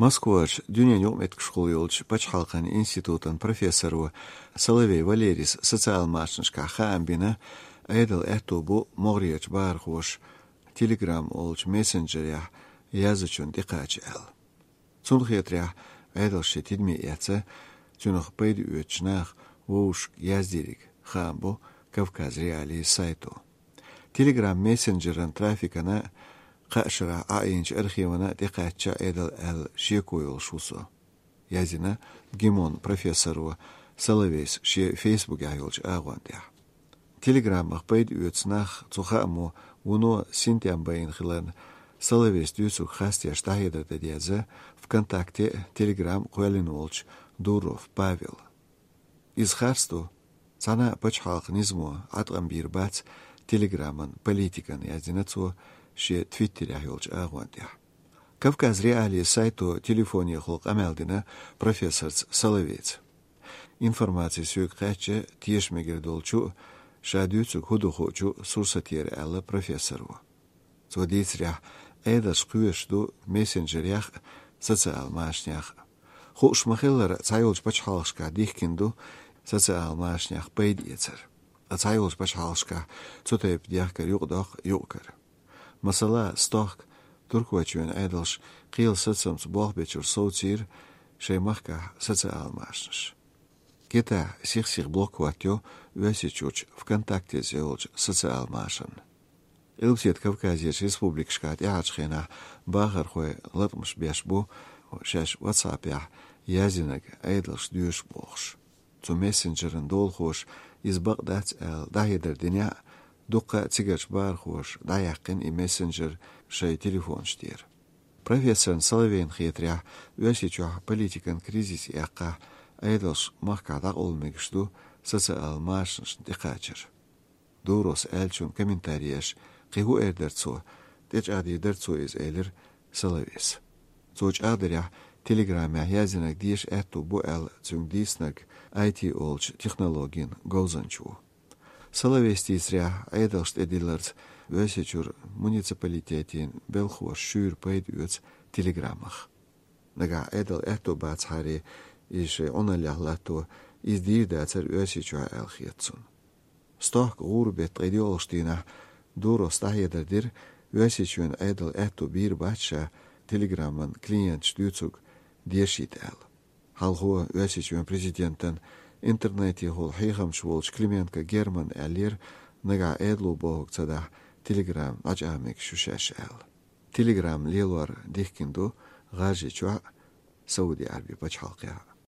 Москвач дюнянём эткшколёлч пачхалкан институтан профессору Соловей Валерис социал-машнышка хаамбина эдл этобу могрияч бархош телеграм олч мессенджеря язычун дикачэл. Цунхетря эдл шетидми яца цунх пейд үечнах воуш яздирик хаамбу Кавказ реалии сайту. Телеграм мессенджеран трафикана قاشرة عاينش أرخيونا دقاتشا إدل شيكويل شوسو يازينا جيمون بروفيسور سلويس شي فيسبوك عيولش آغوان ديح تليجرام مخبيد يوتسناخ تخامو ونو سنتيام باين خلان سلويس ديوسو خاستياش تاهيدا ديازا ВКонтакте تليجرام قوالينولش دوروف بافيل إز خارستو цана пачхалх низмо атгам бирбац телеграмман политикан язинацу ше твиттеря юлч агвантя. Кавказ реалии сайту телефония холк амелдина профессор Соловец. Информация сюк каче тиешмегер долчу шадюцу худухучу сурсатир алла профессору. Цодицря эдаш куешду мессенджерях социал машнях. Хушмахеллер цайолч пачхалшка дихкинду социал машнях пейдицер. А цайолч пачхалшка цутеп дяхкар югдах юкар. Масала сток турквачуен эдалш қил сацамс бохбечур соуцир шеймахка социал машнаш. Кета сих блокватё весичуч ВКонтакте зелж социал машин. Илсет Кавказьеш республикшкат яачхена бахархой латмш бешбу шаш WhatsApp я язинак эдалш дюш бохш. Zu messengerен долхош из Багдад дахидер диня дуққа цигаш бархош даяқин и мессенджер шей телефон штир. Профессор Соловейн хитря весичуа политикан кризис яққа эдалш махкадақ олмегшту социал машнш дикачер. Дурос элчун комментарияш қигу эрдерцу деч ади дерцу из элер Соловейс. Цоч адыря телеграмма язинак диш эту бу цунг диснак IT олч технологин голзанчу. Соловестисря эдалшт эдилерц весичур муниципалитетин белхуар шюр пейдюц телеграммах. Нага эдал эту бацхари ише оналяхлату из дирдацер весичуа элхиетсун. Сток урбет эдиолштина дуро стахедердир весичуен эдал эту бир бача телеграмман клиент штюцук дешит эл. Халхо весичуен президентен интернете хол хейхамш волч Клименко Герман Элир нага эдлу бог цада телеграм ажамик шушаш эл. Телеграм лилвар дихкинду гажи чуа Сауди Арабия бачхалкия.